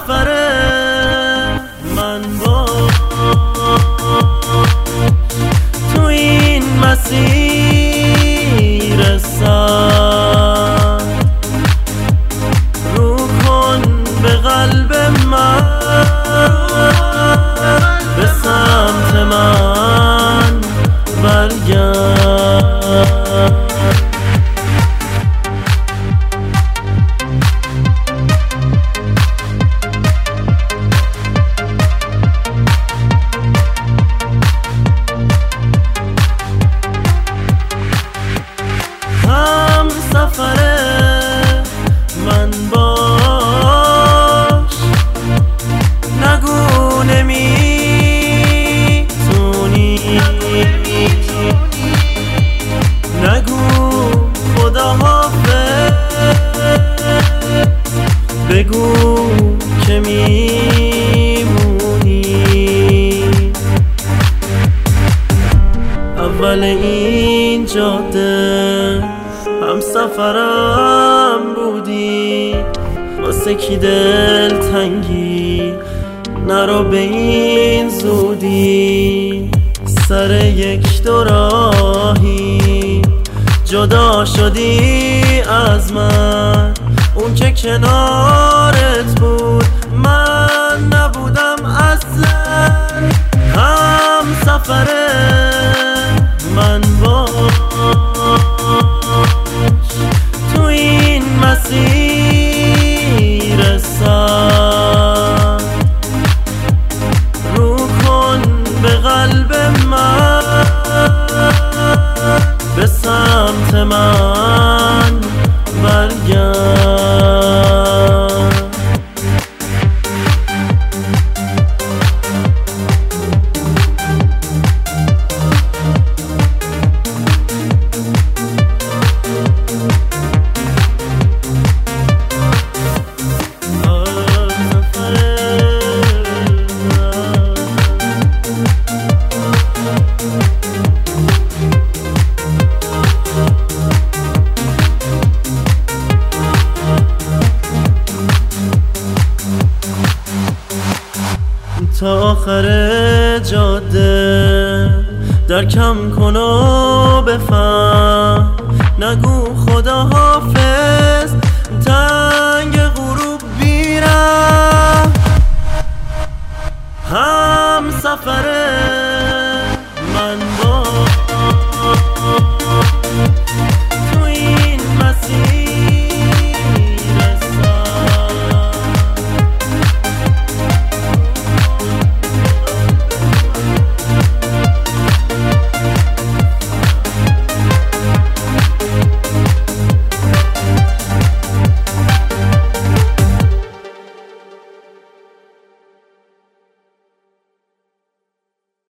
سفره من با تو این مسیر سر رو کن به قلب من به سمت من برگرد هم سفره من باش نگو نمیتونی نگو خدا حافظ بگو که میمونی اول این جاده هم سفرم بودی واسه کی دل تنگی نرو به این زودی سر یک دو راهی جدا شدی از من اون که کنارت بود من نبودم اصلا هم سفره من باش تو این مسیر سر رو کن به قلب من به سمت من برگرد تا آخر جاده درکم کن و بفهم نگو خدا حافظ تنگ غروب بیرم هم سفره